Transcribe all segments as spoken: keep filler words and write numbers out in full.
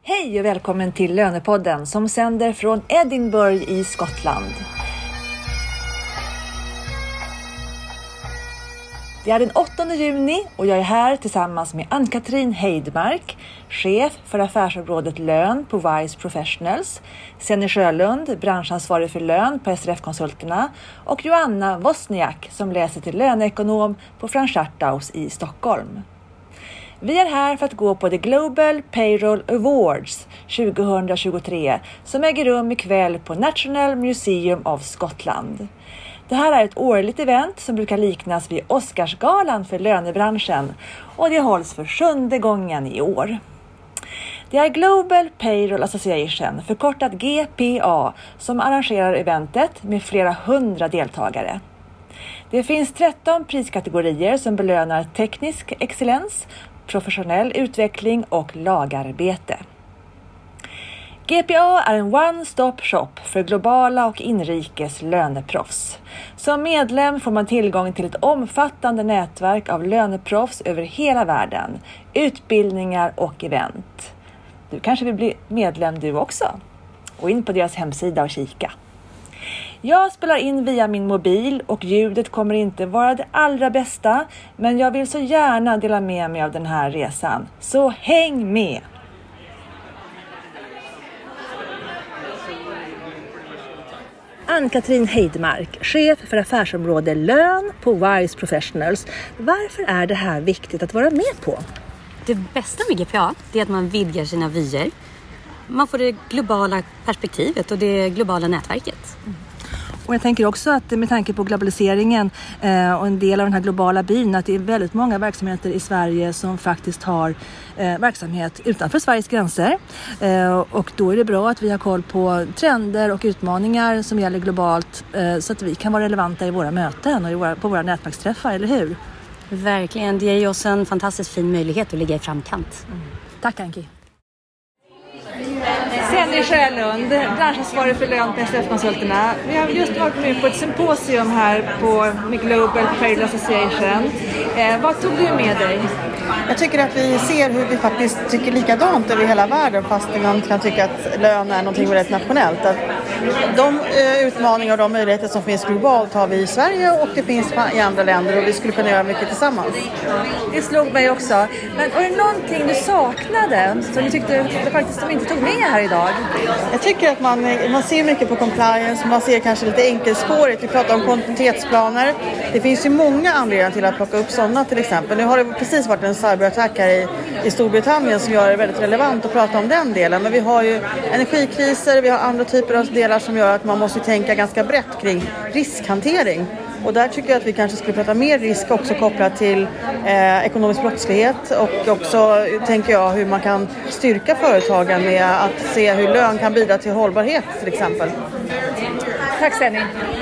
Hej och välkommen till Lönepodden som sänder från Edinburgh i Skottland. Det är den åttonde juni och jag är här tillsammans med Ann-Katrin Heidmark, chef för affärsområdet lön på Wise Professionals, Senny Sjölund, branschansvarig för lön på S R F-konsulterna och Joanna Wozniak som läser till löneekonom på Frank Scharthaus i Stockholm. Vi är här för att gå på The Global Payroll Awards tjugohundratjugotre som äger rum ikväll på National Museum of Scotland. Det här är ett årligt event som brukar liknas vid Oscarsgalan för lönebranschen och det hålls för sjunde gången i år. Det är Global Payroll Association, förkortat G P A, som arrangerar eventet med flera hundra deltagare. Det finns tretton priskategorier som belönar teknisk excellens, professionell utveckling och lagarbete. G P A är en one-stop shop för globala och inrikes löneproffs. Som medlem får man tillgång till ett omfattande nätverk av löneproffs över hela världen, utbildningar och event. Du kanske vill bli medlem du också? Gå in på deras hemsida och kika. Jag spelar in via min mobil och ljudet kommer inte vara det allra bästa, men jag vill så gärna dela med mig av den här resan. Så häng med! Ann-Katrin Heidmark, chef för affärsområde lön på Wise Professionals. Varför är det här viktigt att vara med på? Det bästa med G P A är att man vidgar sina vyer. Man får det globala perspektivet och det globala nätverket. Mm. Och jag tänker också att med tanke på globaliseringen eh, och en del av den här globala byn att det är väldigt många verksamheter i Sverige som faktiskt har eh, verksamhet utanför Sveriges gränser. Eh, och då är det bra att vi har koll på trender och utmaningar som gäller globalt eh, så att vi kan vara relevanta i våra möten och i våra, på våra nätverksträffar, eller hur? Verkligen, det ger oss en fantastiskt fin möjlighet att ligga i framkant. Mm. Tack Anki. Senny Sjölund, branschansvarig för lön på S R F-konsulterna. Vi har just varit med på ett symposium här på Global Payroll Association. Eh, vad tog du med dig? Jag tycker att vi ser hur vi faktiskt tycker likadant över hela världen fast man kan tycka att lön är någonting väldigt nationellt. Att de eh, utmaningar och de möjligheter som finns globalt har vi i Sverige och det finns i andra länder och vi skulle kunna göra mycket tillsammans. Det slog mig också. Men var det någonting du saknade som du tyckte att faktiskt de inte tog med här idag? Jag tycker att man, man ser mycket på compliance, man ser kanske lite enkelspårigt. Vi pratar om kontinuitetsplaner. Det finns ju många anledningar till att plocka upp sådana till exempel. Nu har det precis varit en cyberattack här i, i Storbritannien som gör det väldigt relevant att prata om den delen. Men vi har ju energikriser, vi har andra typer av delar som gör att man måste tänka ganska brett kring riskhantering. Och där tycker jag att vi kanske skulle prata mer risk också kopplat till eh, ekonomisk brottslighet och också tänker jag hur man kan styrka företagen med att se hur lön kan bidra till hållbarhet till exempel. Tack Senny.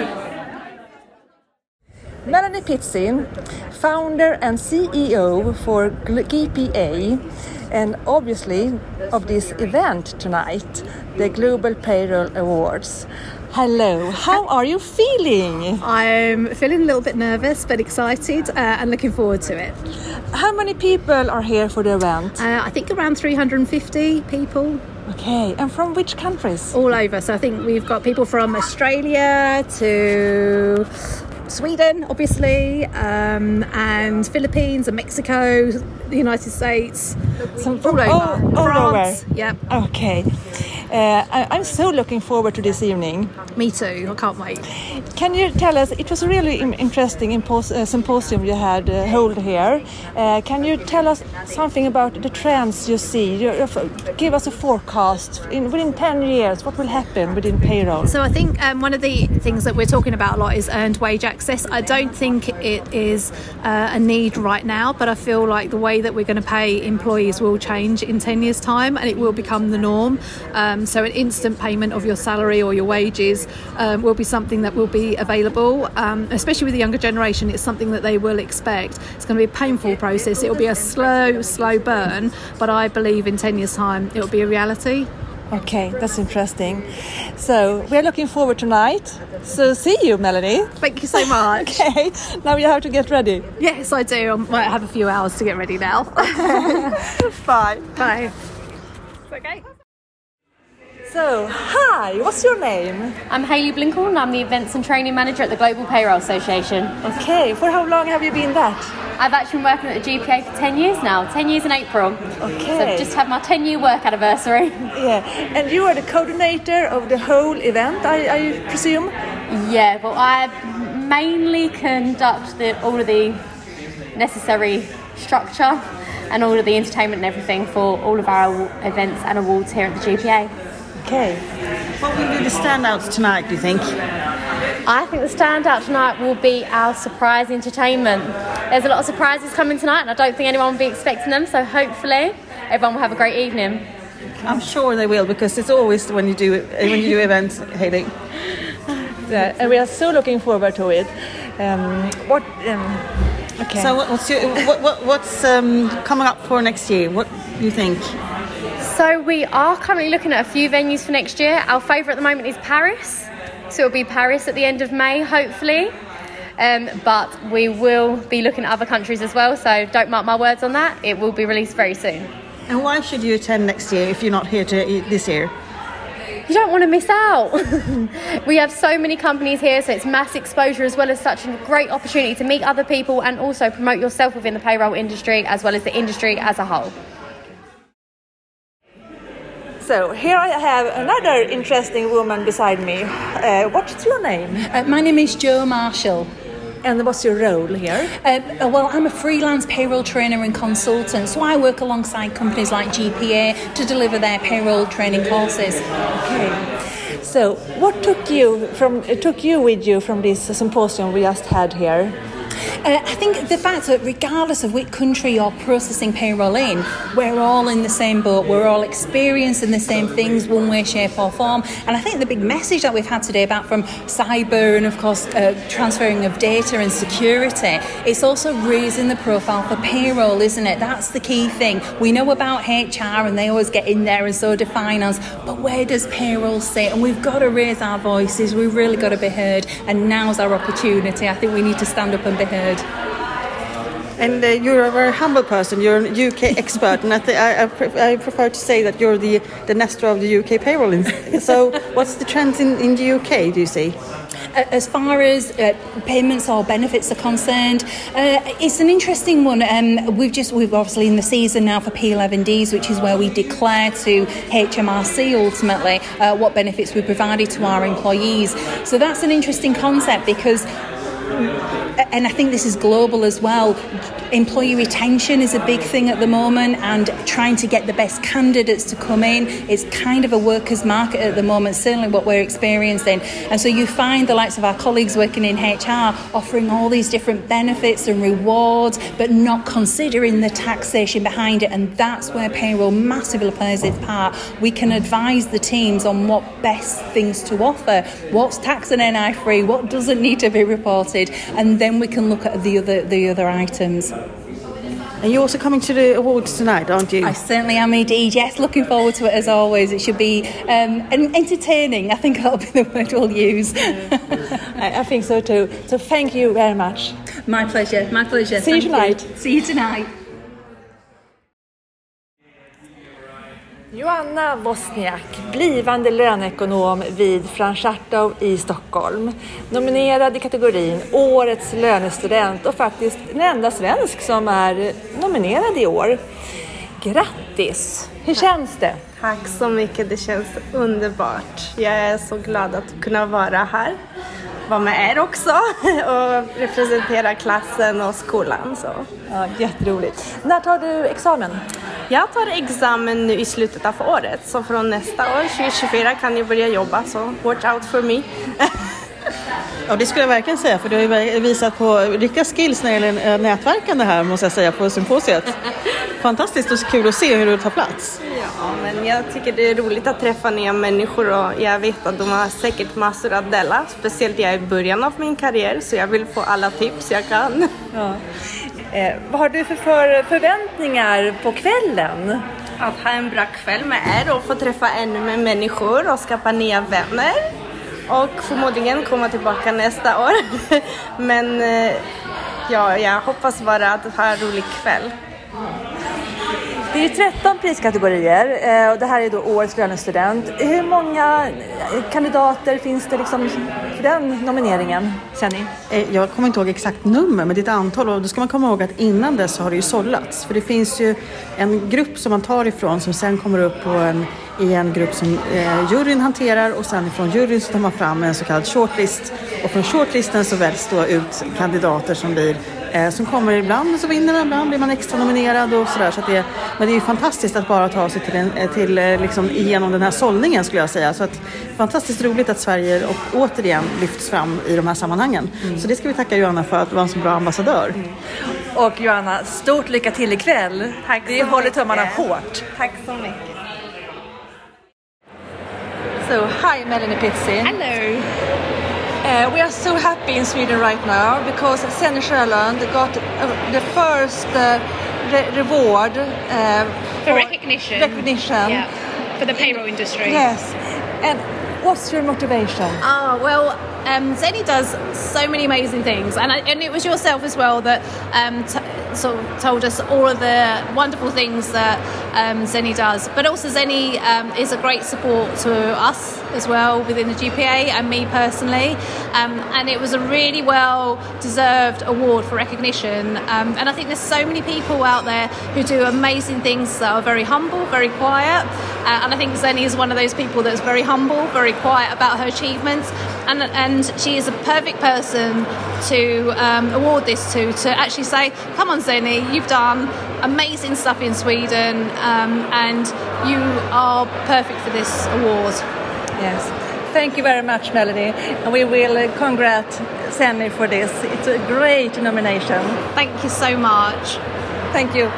Melanie Pitzin, founder and C E O for G P A and obviously of this event tonight, the Global Payroll Awards. Hello, how are you feeling? I'm feeling a little bit nervous but excited uh, and looking forward to it. How many people are here for the event? Uh, I think around three hundred fifty people. Okay, and from which countries? All over, so I think we've got people from Australia to Sweden, obviously, um, and Philippines and Mexico, the United States, Some all over. All, all France, over. yeah. Okay. Uh, I, I'm so looking forward to this evening. Me too, I can't wait. Can you tell us, it was a really interesting impos- uh, symposium you had uh, held here. Uh, can you tell us something about the trends you see? You, you, give us a forecast. In, within ten years, what will happen within payroll? So I think um, one of the things that we're talking about a lot is earned wage access. I don't think it is uh, a need right now, but I feel like the way that we're going to pay employees will change in ten years' time and it will become the norm. Um, so an instant payment of your salary or your wages um, will be something that will be available, um, especially with the younger generation. It's something that they will expect. It's going to be a painful process. It will be a slow, slow burn, but I believe in ten years' time it will be a reality. Okay, that's interesting. So we're looking forward tonight. So see you, Melanie. Thank you so much. Okay, now you have to get ready. Yes, I do. I might have a few hours to get ready now. Bye. Bye. Okay. So, hi, what's your name? I'm Hayley Blinkhorn. I'm the Events and Training Manager at the Global Payroll Association. Okay, for how long have you been that? I've actually been working at the G P A for ten years now, ten years in April. Okay. So I've just had my ten year work anniversary. Yeah, and you are the coordinator of the whole event, I, I presume? Yeah, well, I mainly conduct the, all of the necessary structure and all of the entertainment and everything for all of our events and awards here at the G P A. Okay. What will be the standouts tonight, do you think? I think the standout tonight will be our surprise entertainment. There's a lot of surprises coming tonight and I don't think anyone will be expecting them, so hopefully everyone will have a great evening. I'm sure they will, because it's always when you do when you do events, Hayley. Yeah, and we are so looking forward to it. Um, what? Um, okay. So what, what's your, what, what, what's um, coming up for next year? What do you think? So we are currently looking at a few venues for next year. Our favourite at the moment is Paris. So it'll be Paris at the end of May, hopefully. Um, but we will be looking at other countries as well, so don't mark my words on that. It will be released very soon. And why should you attend next year if you're not here to this year? You don't want to miss out. We have so many companies here, so it's mass exposure as well as such a great opportunity to meet other people and also promote yourself within the payroll industry as well as the industry as a whole. So here I have another interesting woman beside me. Uh, what's your name? Uh, my name is Jo Marshall. And what's your role here? Uh, well, I'm a freelance payroll trainer and consultant, so I work alongside companies like G P A to deliver their payroll training courses. Okay. So, what took you from took you with you from this symposium we just had here? Uh, I think the fact that regardless of which country you're processing payroll in, we're all in the same boat, we're all experiencing the same things one way, shape or form. And I think the big message that we've had today about from cyber and of course uh, transferring of data and security, it's also raising the profile for payroll, isn't it? That's the key thing. We know about H R and they always get in there and so do finance, but where does payroll sit? And we've got to raise our voices, we've really got to be heard, and now's our opportunity. I think we need to stand up and be heard. And uh, you're a very humble person. You're a U K expert, and I, th- I, I, pre- I prefer to say that you're the, the Nestor of the U K payroll. So, what's the trends in, in the U K? Do you see? As far as uh, payments or benefits are concerned, uh, it's an interesting one. Um, we've just we've obviously in the season now for P eleven Ds, which is where we declare to H M R C ultimately uh, what benefits we provided to our employees. So that's an interesting concept because. And I think this is global as well. Employee retention is a big thing at the moment, and trying to get the best candidates to come in. It's kind of a workers' market at the moment, certainly what we're experiencing. And so you find the likes of our colleagues working in H R offering all these different benefits and rewards, but not considering the taxation behind it. And that's where payroll massively plays its part. We can advise the teams on what best things to offer, what's tax and N I free, what doesn't need to be reported, and then we can look at the other the other items. And you're also coming to the awards tonight, aren't you? I certainly am indeed, yes. Looking forward to it as always. It should be um, entertaining. I think that'll be the word we'll use. I, I think so too. So thank you very much. My pleasure, my pleasure. See Thank you tonight. You. See you tonight. Joanna Wozniak, blivande löneekonom vid Franchartov i Stockholm. Nominerad i kategorin Årets lönestudent och faktiskt den enda svensk som är nominerad i år. Grattis! Hur känns det? Tack så mycket, det känns underbart. Jag är så glad att kunna vara här. Vara med er också och representera klassen och skolan. Så. Ja, jätteroligt. När tar du examen? Jag tar examen nu i slutet av året. Så från nästa år, tjugo tjugofyra, kan jag börja jobba. Så watch out for me. Ja, det skulle jag verkligen säga, för du har ju visat på riktiga skills när det gäller nätverkande här, måste jag säga, på symposiet. Fantastiskt och kul att se hur du tar plats. Ja, men jag tycker det är roligt att träffa nya människor och jag vet att de har säkert massor att dela. Speciellt jag är i början av min karriär, så jag vill få alla tips jag kan. Ja. Eh, vad har du för, för förväntningar på kvällen? Att ha en bra kväll med er och få träffa ännu mer människor och skapa nya vänner. Och förmodligen komma tillbaka nästa år. Men ja, jag hoppas bara att ha en rolig kväll. Det är ju tretton priskategorier och det här är då årets lönestudent. Hur många kandidater finns det liksom för den nomineringen, Senni? Jag kommer inte ihåg exakt nummer, men det är ett antal, och då ska man komma ihåg att innan dess så har det ju sållats. För det finns ju en grupp som man tar ifrån som sen kommer upp på en, i en grupp som eh, juryn hanterar, och sen från juryn så tar man fram en så kallad shortlist, och från shortlisten så väljs då ut kandidater som blir eh, som kommer ibland, så vinner man, ibland blir man extra nominerad och sådär. Så att det, men det är ju fantastiskt att bara ta sig till, en, till liksom igenom den här sållningen, skulle jag säga. Så att fantastiskt roligt att Sverige och återigen lyfts fram i de här sammanhangen. Mm. Så det ska vi tacka Johanna för, att vara en så bra ambassadör. Mm. Och Johanna, stort lycka till ikväll. Tack så vi mycket. håller tummarna hårt. Tack så mycket. So, hi Melanie Pizzi. Hello. Uh, we are so happy in Sweden right now because Senni Sjölund got uh, the first uh, re- reward uh, For, for recognition. recognition. Yeah. For the payroll industry. Yes. And what's your motivation? Oh, well, um, Senni does so many amazing things. And, I, and it was yourself as well that um, t- sort of told us all of the wonderful things that um, Senni does. But also Senni um, is a great support to us as well within the G P A and me personally. Um, and it was a really well-deserved award for recognition. Um, and I think there's so many people out there who do amazing things that are very humble, very quiet. Uh, and I think Senni is one of those people that's very humble, very quiet about her achievements. And, and she is a perfect person to um, award this to, to actually say, come on Senni, you've done amazing stuff in Sweden um, and you are perfect for this award. Yes. Thank you very much, Melanie. And we will uh, congratulate Senni for this. It's a great nomination. Thank you so much. Thank you.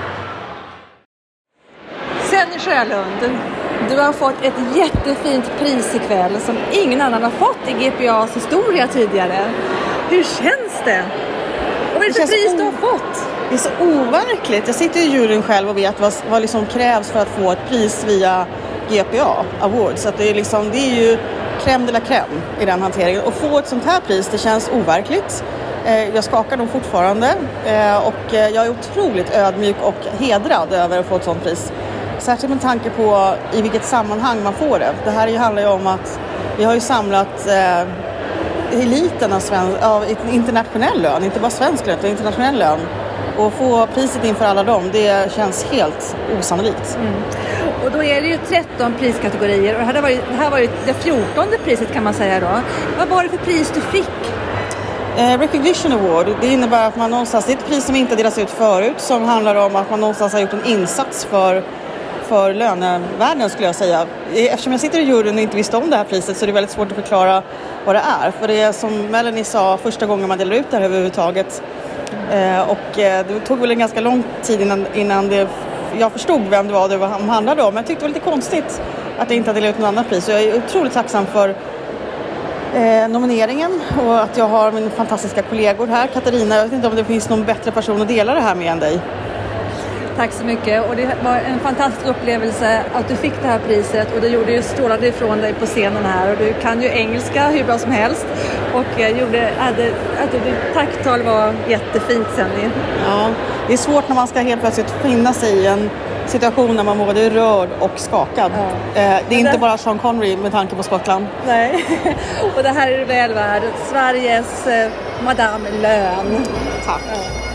Senni Sjölund, du har fått ett jättefint pris ikväll som ingen annan har fått i G P A:s historia tidigare. Hur känns det? Och vad är det för pris o- du har fått? Det är så overkligt. Jag sitter i juryn själv och vet vad, vad liksom krävs för att få ett pris via G P A Awards. Så att det, är liksom, det är ju crème de la crème i den hanteringen. Och få ett sånt här pris, det känns overkligt. Jag skakar nog fortfarande och jag är otroligt ödmjuk och hedrad över att få ett sånt pris. Särskilt med tanke på i vilket sammanhang man får det. Det här handlar ju om att vi har ju samlat eh, eliten av, sven- av internationell lön, inte bara svensk lön utan internationell lön. Och få priset inför alla dem, det känns helt osannolikt. Mm. Och då är det ju tretton priskategorier och det här var ju, det här var ju det fjortonde priset kan man säga då. Vad var det för pris du fick? Eh, Recognition Award, det innebär att man någonstans, det är ett pris som inte delas ut förut, som handlar om att man någonstans har gjort en insats för, för lönevärlden skulle jag säga. Eftersom jag sitter i juryn och inte visste om det här priset så är det väldigt svårt att förklara vad det är. För det är som Melanie sa, första gången man delar ut det här överhuvudtaget. Eh, och eh, det tog väl en ganska lång tid innan, innan det, jag förstod vem det var det handlade om. Men jag tyckte det var lite konstigt att jag inte hade delat ut något annat pris. Så jag är otroligt tacksam för Eh, nomineringen och att jag har min fantastiska kollegor här. Katarina, jag vet inte om det finns någon bättre person att dela det här med än dig. Tack så mycket och det var en fantastisk upplevelse att du fick det här priset och du gjorde ju strålade ifrån dig på scenen här och du kan ju engelska hur bra som helst och jag gjorde, hade, att ditt tacktal var jättefint Senni. Ja, det är svårt när man ska helt plötsligt finna sig i en situation när man både är rörd och skakad. Ja. Eh, det är inte det... bara Sean Connery med tanke på Skottland. Nej, och det här är väl värd Sveriges eh, Madame Lön. Tack. Ja.